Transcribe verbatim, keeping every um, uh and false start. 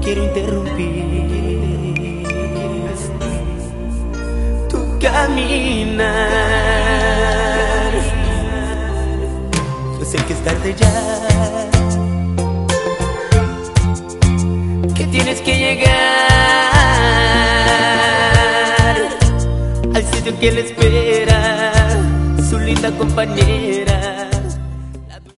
quiero interrumpir tu caminar. Yo sé que es tarde ya, que tienes que llegar al sitio que le espera su linda compañera.